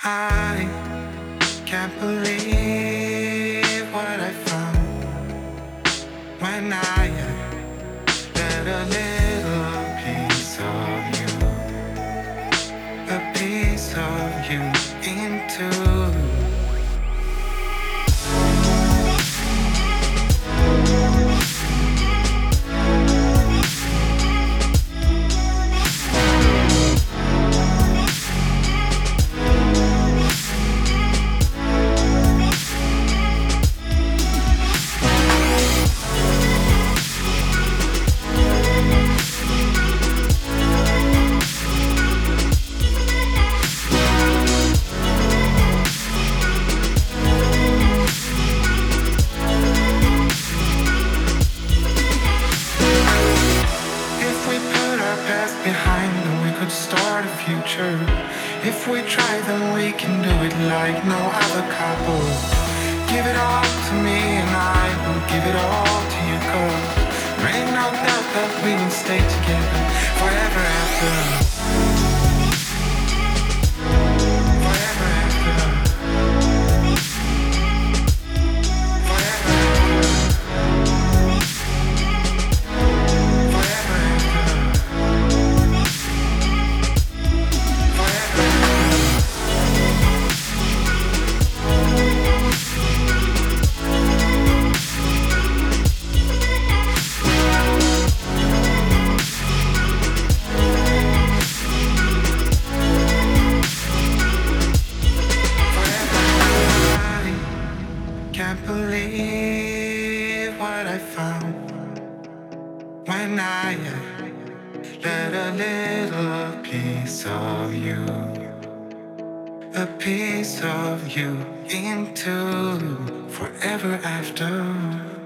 I can't believe what I found when I let a little piece of you, a piece of you into. If we put our past behind, then we could start a future. If we try, then we can do it like no other couple. Give it all to me and I will give it all to you, girl. There ain't no doubt that we will stay together forever after. Forever after. Forever after. Forever can't believe what I found when I let a little piece of you, a piece of you into forever after.